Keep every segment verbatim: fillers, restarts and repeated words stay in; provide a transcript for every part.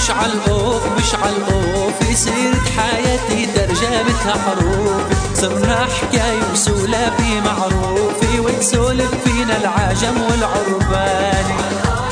مش عالقوف مش عالقوف سيرة حياتي ترجمتها حروف، صرنا حكاية وسولافي معروفي وتسولف فينا العجم والعرباني.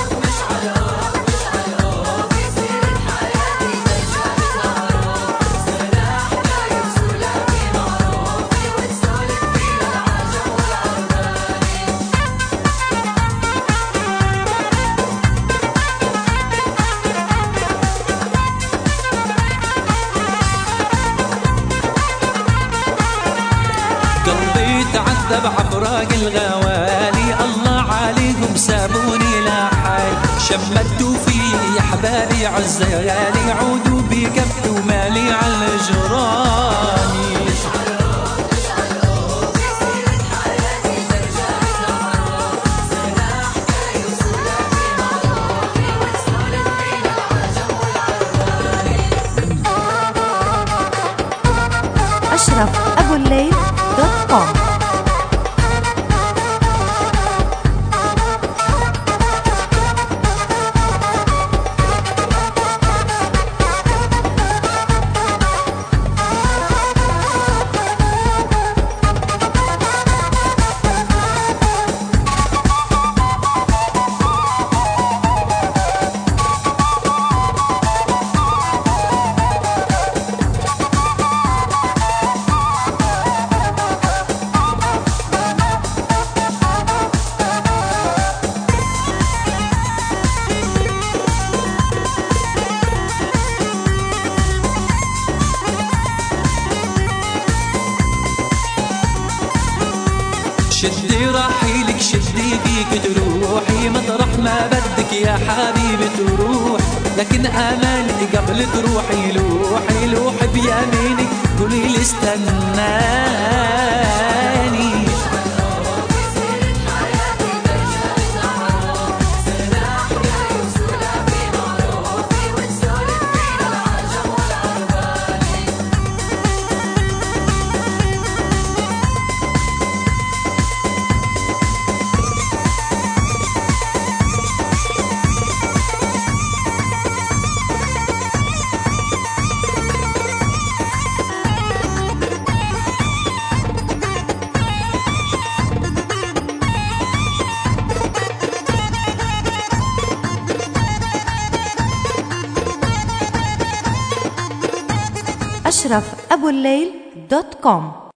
قلبي تعذب عفراق الغوالي، الله عليهم سابوني لحال، شمتوا في يا حبابي عز غالي، عودوا بكفي ومالي على جراني. أشرف أبو الليل دوت كوم. شدي رحيلك شدي بيك تروحي مطرح ما بدك يا حبيبي تروح، لكن اماني قبل تروحي لوحي لوحي بيمينك قولي لي استناني. أشرف أبو الليل دوت كوم.